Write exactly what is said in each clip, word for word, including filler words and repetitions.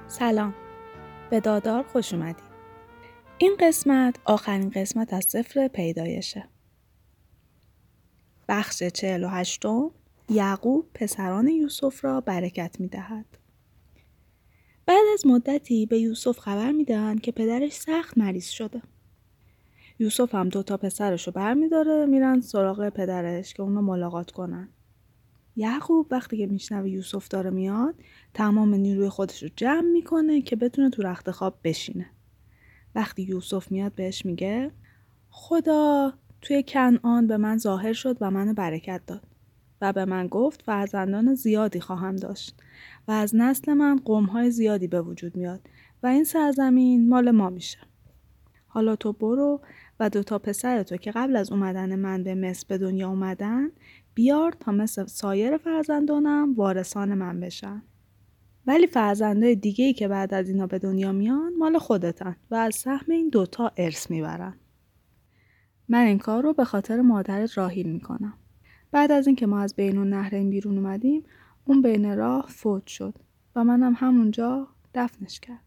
سلام، به دادار خوش اومدید. این قسمت آخرین قسمت از سفر پیدایشه. بخش چهل و هشتم، یعقوب پسران یوسف را برکت می‌دهد. بعد از مدتی به یوسف خبر میدهند که پدرش سخت مریض شده. یوسف هم دوتا پسرشو برمیداره میرن سراغ پدرش که اونو ملاقات کنن. یعقوب وقتی که میشنوه یوسف داره میاد تمام نیروی خودش رو جمع میکنه که بتونه تو رخت خواب بشینه. وقتی یوسف میاد بهش میگه خدا توی کنعان به من ظاهر شد و منو برکت داد و به من گفت فرزندان زیادی خواهم داشت و از نسل من قوم‌های زیادی به وجود میاد و این سرزمین مال ما میشه. حالا تو برو و دوتا پسرتو که قبل از اومدن من به مصر به دنیا اومدن بیار تا مثل سایر فرزندانم وارثان من بشن. ولی فرزندای دیگه‌ای که بعد از اینا به دنیا میان مال خودتن و از سهم این دوتا ارث میبرن. من این کار رو به خاطر مادرت راحیل میکنم. بعد از اینکه ما از بین النهرین بیرون اومدیم اون بین راه فوت شد و منم همونجا دفنش کردم.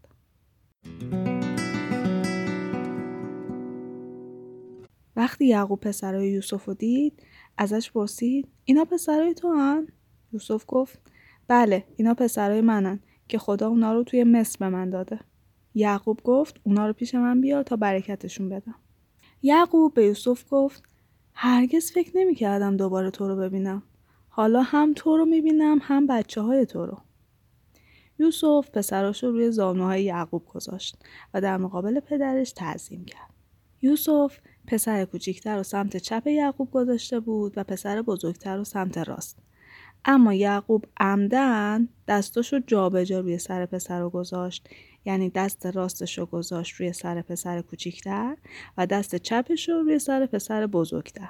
وقتی یعقوب پسرای یوسف رو دید ازش پرسید اینا پسرای تو هن؟ یوسف گفت بله اینا پسرای منن که خدا اونا رو توی مصر به من داده. یعقوب گفت اونا رو پیش من بیار تا برکتشون بدم. یعقوب به یوسف گفت هرگز فکر نمی کردم دوباره تو رو ببینم. حالا هم تو رو می بینم هم بچه های تو رو. یوسف پسراشو روی زانوهای یعقوب گذاشت و در مقابل پدرش تعظیم کرد. یوسف پسر کوچیکتر رو سمت چپ یعقوب گذاشته بود و پسر بزرگتر رو سمت راست. اما یعقوب عمدن دستاشو جابجا روی سر پسر رو گذاشت، یعنی دست راستش رو گذاشت روی سر پسر کوچیکتر و دست چپش رو روی سر پسر بزرگتر.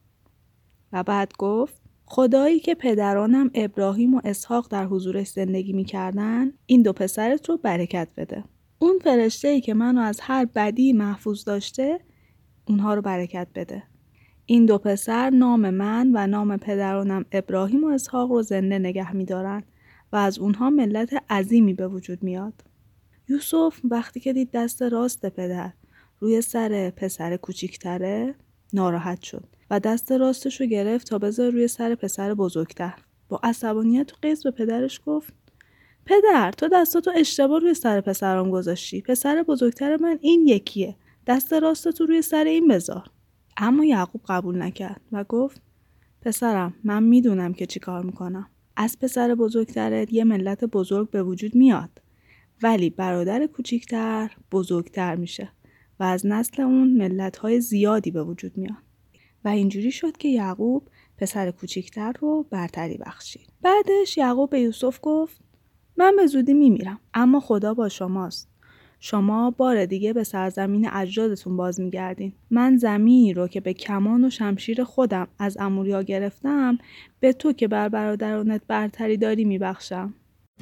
و بعد گفت خدایی که پدرانم ابراهیم و اسحاق در حضورش زندگی می‌کردن این دو پسرت رو برکت بده. اون فرشته‌ای که منو از هر بدی محفوظ داشته اونها رو برکت بده. این دو پسر نام من و نام پدرانم ابراهیم و اسحاق رو زنده نگه می‌دارن و از اونها ملت عظیمی به وجود میاد. یوسف وقتی که دید دست راست پدر روی سر پسر کوچیکتره ناراحت شد و دست راستش رو گرفت تا بذاره روی سر پسر بزرگتر. با عصبانیت و غیظ به پدرش گفت پدر تو دستاتو اشتباه روی سر پسرام گذاشتی. پسر بزرگتر من این یکیه. دست راستتو روی سر این بذار. اما یعقوب قبول نکرد و گفت پسرم من میدونم که چی کار میکنم. از پسر بزرگترت یه ملت بزرگ به وجود میاد ولی برادر کوچیکتر بزرگتر میشه و از نسل اون ملت‌های زیادی به وجود میاد. و اینجوری شد که یعقوب پسر کوچیکتر رو برتری بخشید. بعدش یعقوب به یوسف گفت من به زودی میمیرم اما خدا با شماست. شما بار دیگه به سرزمین اجدادتون باز میگردین. من زمینی رو که به کمان و شمشیر خودم از اموریا گرفتم به تو که بر برادرانت برتری داری میبخشم.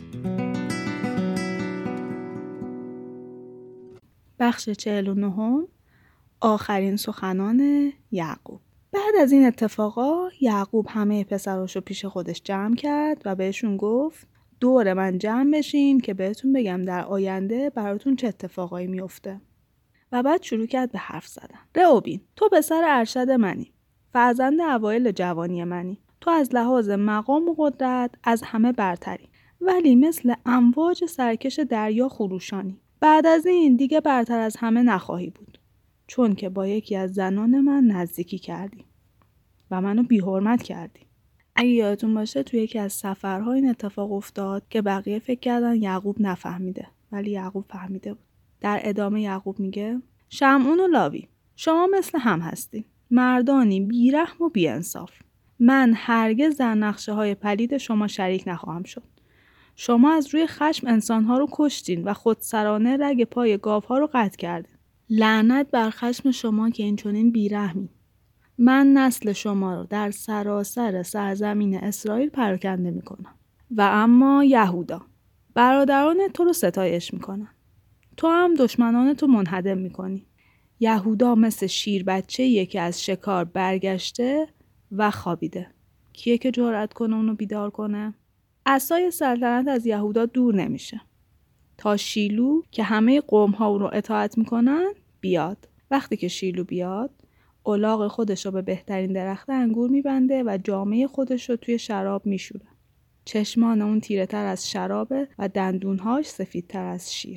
بخش چهل و نهم، آخرین سخنان یعقوب. بعد از این اتفاقا یعقوب همه پسراشو پیش خودش جمع کرد و بهشون گفت دور من جمع بشین که بهتون بگم در آینده براتون چه اتفاقایی میفته. و بعد شروع کرد به حرف زدن. رئوبین تو پسر ارشد منی، فرزند اوایل جوانی منی. تو از لحاظ مقام و قدرت از همه برتری ولی مثل امواج سرکش دریا خروشانی. بعد از این دیگه برتر از همه نخواهی بود چون که با یکی از زنان من نزدیکی کردی و منو بی حرمت کردی. اگه یادتون باشه توی یکی از سفرها این اتفاق افتاد که بقیه فکر کردن یعقوب نفهمیده ولی یعقوب فهمیده بود. در ادامه یعقوب میگه شمعون و لاوی شما مثل هم هستین، مردانی بیرحم و بی‌انصاف. من هرگز در نقشه های پلید شما شریک نخواهم شد. شما از روی خشم انسانها رو کشتین و خودسرانه رگ پای گاوها رو قطع کردین. لعنت بر خشم شما که این چنین بیرحمی. من نسل شما رو در سراسر سرزمین اسرائیل پراکنده میکنم. و اما یهودا برادران تو رو ستایش میکنن. تو هم دشمنان تو منهدم میکنی. یهودا مثل شیر بچه‌ایه که از شکار برگشته و خوابیده. کیه که جرأت کنه اونو بیدار کنه؟ عصای سلطنت از یهودا دور نمیشه تا شیلو که همه قوم ها او رو اطاعت میکنن بیاد. وقتی که شیلو بیاد، الاغ خودش رو به بهترین درخت انگور میبنده و جامعه خودش رو توی شراب میشوره. چشمان اون تیره تر از شرابه و دندونهاش سفیدتر از شیر.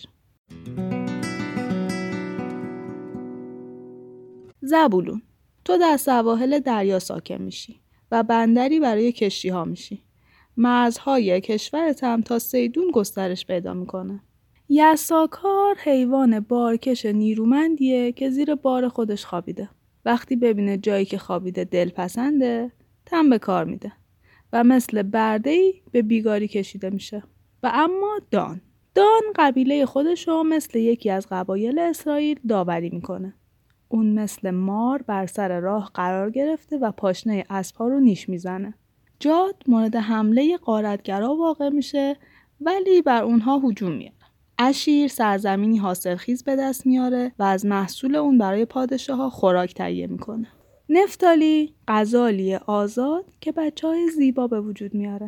زبولون، تو در سواحل دریا ساکن میشی و بندری برای کشتی ها میشی. مرزهای کشورت هم تا سیدون گسترش پیدا میکنه. یساکار حیوان بارکش نیرومندیه که زیر بار خودش خوابیده. وقتی ببینه جایی که خوابیده دلپسنده، تن به کار میده و مثل برده‌ای به بیگاری کشیده میشه. و اما دان. دان قبیله خودشو مثل یکی از قبایل اسرائیل داوری میکنه. اون مثل مار بر سر راه قرار گرفته و پاشنه اسب‌ها رو نیش میزنه. جاد مورد حمله غارتگرا واقع میشه ولی بر اونها هجوم میاره. اشیر سرزمینی حاصلخیز به دست میاره و از محصول اون برای پادشاه‌ها خوراک تهیه میکنه. نفتالی غزالی آزاد که بچه‌های زیبا به وجود میاره.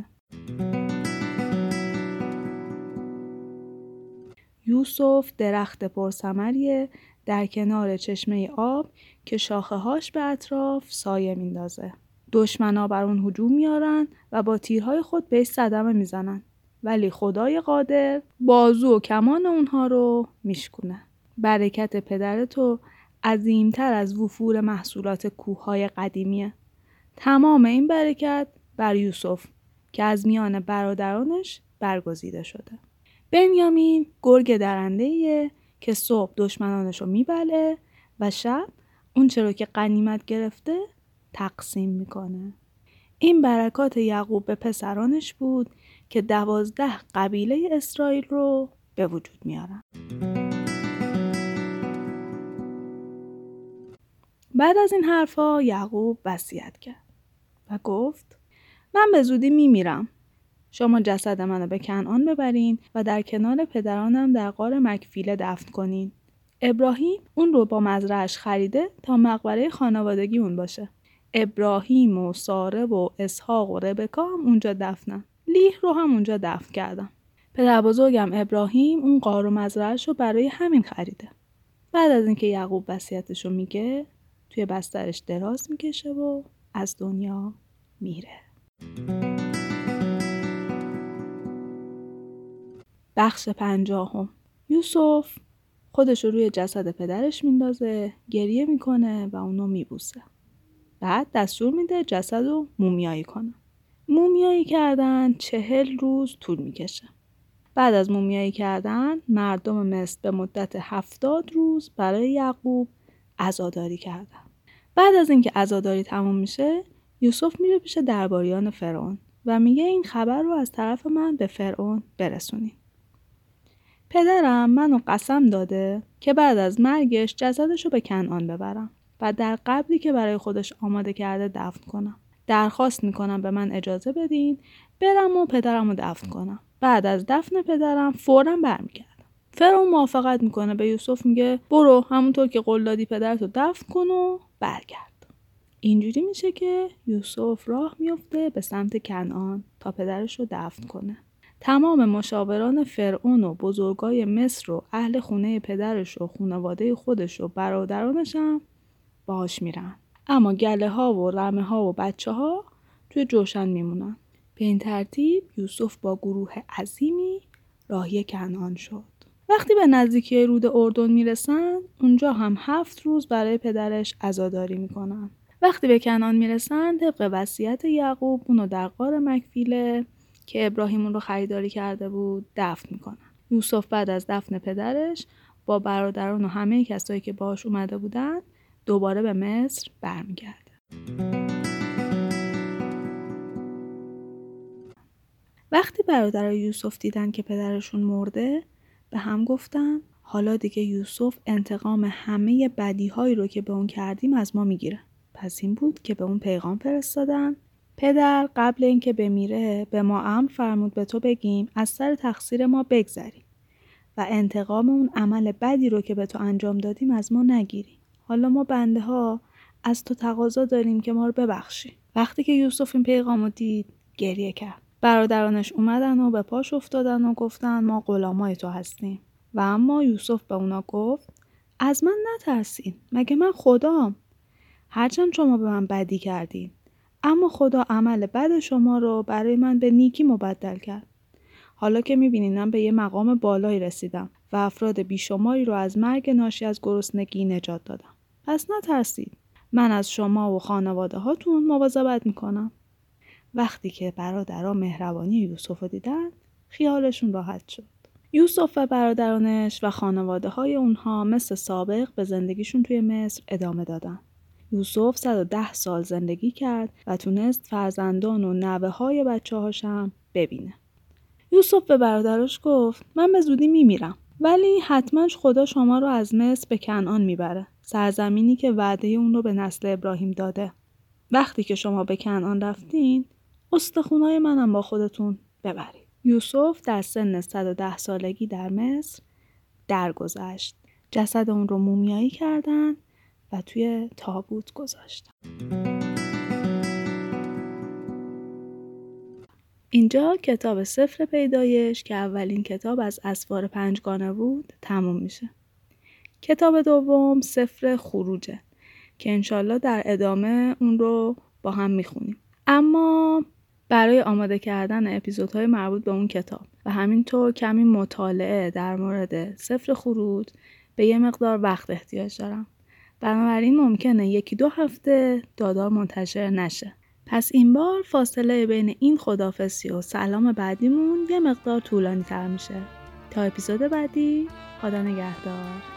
یوسف درخت پرثمریه در کنار چشمه آب که شاخه‌هاش به اطراف سایه میندازه. دشمنا بر اون هجوم میارن و با تیرهای خود بهش صدمه میزنن. ولی خدای قادر بازو و کمان اونها رو میشکونه. برکت پدرتو عظیمتر از وفور محصولات کوههای قدیمیه. تمام این برکت بر یوسف که از میان برادرانش برگزیده شده. بنیامین گرگ درنده‌ایه که صبح دشمنانش رو میبله و شب اون چرا که غنیمت گرفته تقسیم میکنه. این برکات یعقوب به پسرانش بود که دوازده قبیله اسرائیل رو به وجود میارن. بعد از این حرفا یعقوب وصیت کرد و گفت من به زودی میمیرم. شما جسد منو به کنعان ببرین و در کنار پدرانم در غار مکفیله دفن کنین. ابراهیم اون رو با مزرعش خریده تا مقبره خانوادگی اون باشه. ابراهیم و ساره و اسحاق و ربکا هم اونجا دفنن. لیح رو هم اونجا دفن کردم. پدر بزرگم ابراهیم اون غار و مزرعش رو برای همین خریده. بعد از اینکه یعقوب وصیتش رو میگه، توی بسترش دراز میکشه و از دنیا میره. بخش پنجاهم. یوسف خودش رو روی جسد پدرش میندازه، گریه میکنه و اونو میبوسه. بعد دستور میده جسد رو مومیایی کنه. مومیایی کردن چهل روز طول میکشه. بعد از مومیایی کردن مردم مصر به مدت هفتاد روز برای یعقوب عزاداری کردن. بعد از اینکه عزاداری تموم میشه، یوسف میره پیش درباریان فرعون و میگه این خبر رو از طرف من به فرعون برسونی. پدرم منو قسم داده که بعد از مرگش جسدشو به کنعان ببرم و در قبری که برای خودش آماده کرده دفن کنم. درخواست میکنم به من اجازه بدین برم و پدرمو دفن کنم. بعد از دفن پدرم فوراً برمیگردم. فرعون موافقت میکنه، به یوسف میگه برو همونطور که قول دادی پدرتو دفن کن و برگرد. اینجوری میشه که یوسف راه میفته به سمت کنعان تا پدرشو دفن کنه. تمام مشاوران فرعون و بزرگای مصر و اهل خونه پدرش و خانواده خودش و برادرانش هم باهاش میرن. اما گله ها و رمه ها و بچه ها توی جوشن میمونن. به این ترتیب یوسف با گروه عظیمی راهی کنعان شد. وقتی به نزدیکی رود اردن میرسن، اونجا هم هفت روز برای پدرش عزاداری میکنن. وقتی به کنعان میرسن، طبق وصیت یعقوب اونو در غار مکفیله که ابراهیم اون رو خریداری کرده بود دفن میکنن. یوسف بعد از دفن پدرش با برادران و همه کسایی که باهاش اومده بودن دوباره به مصر برمیگرده. وقتی برادرای یوسف دیدن که پدرشون مرده، به هم گفتن حالا دیگه یوسف انتقام همه بدیهایی رو که به اون کردیم از ما میگیره. پس این بود که به اون پیغام فرستادن پدر قبل اینکه بمیره به ما امر فرمود به تو بگیم از سر تقصیر ما بگذری و انتقام اون عمل بدی رو که به تو انجام دادیم از ما نگیری. حالا ما بنده ها از تو تقاضا داریم که ما رو ببخشی. وقتی که یوسف این پیغام رو دید گریه کرد برادرانش اومدن و به پاش افتادن و گفتن ما غلامای تو هستیم. و اما یوسف به اونا گفت از من نترسین، مگه من خدام؟ هرچند شما به من بدی کردین، اما خدا عمل بد شما رو برای من به نیکی مبدل کرد. حالا که میبینین من به یه مقام بالایی رسیدم و افراد بیشماری رو از مرگ ناشی از گرسنگی نجات دادم. پس نترسید. من از شما و خانواده هاتون مواظبت میکنم. وقتی که برادرها مهربانی یوسف رو دیدن، خیالشون راحت شد. یوسف و برادرانش و خانواده های اونها مثل سابق به زندگیشون توی مصر ادامه دادن. یوسف صد و ده سال زندگی کرد و تونست فرزندان و نوه های بچه هاشم ببینه. یوسف به برادرش گفت من به زودی میمیرم، ولی حتما خدا شما رو از مصر به کنعان میبره، سرزمینی که وعده اون رو به نسل ابراهیم داده. وقتی که شما به کنعان رفتین، استخونای منم با خودتون ببرید. یوسف در سن صد و ده سالگی در مصر درگذشت. جسد اون رو مومیایی کردن و توی تابوت گذاشتن. اینجا کتاب سفر پیدایش که اولین کتاب از اسفار پنجگانه بود تموم میشه. کتاب دوم سفر خروجه که انشالله در ادامه اون رو با هم میخونیم. اما برای آماده کردن اپیزودهای مربوط به اون کتاب و همینطور کمی مطالعه در مورد سفر خروج به یه مقدار وقت احتیاج دارم. بنابراین ممکنه یکی دو هفته دادار منتشر نشه. پس این بار فاصله بین این خداحافظی و سلام بعدیمون یه مقدار طولانی تر میشه. تا اپیزود بعدی، خدا نگهدار.